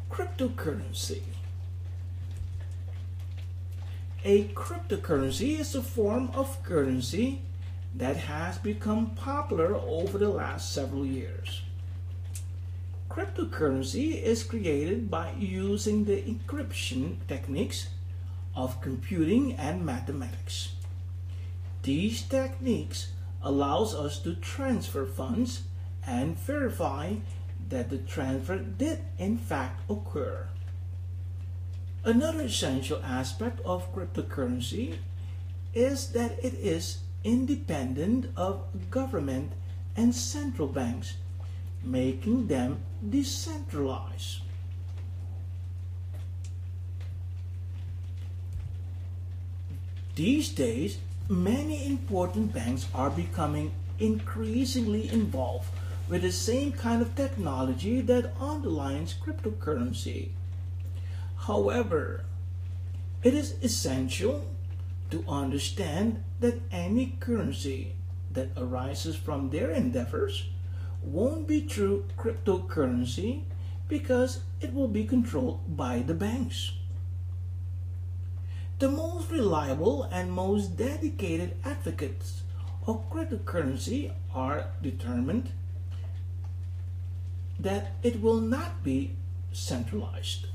Cryptocurrency. A cryptocurrency is a form of currency that has become popular over the last several years. Cryptocurrency is created by using the encryption techniques of computing and mathematics. These techniques allows us to transfer funds and verify that the transfer did in fact occur. Another essential aspect of cryptocurrency is that it is independent of government and central banks, making them decentralized. These days, many important banks are becoming increasingly involved with the same kind of technology that underlies cryptocurrency. However, it is essential to understand that any currency that arises from their endeavors won't be true cryptocurrency because it will be controlled by the banks. The most reliable and most dedicated advocates of cryptocurrency are determined that it will not be centralized.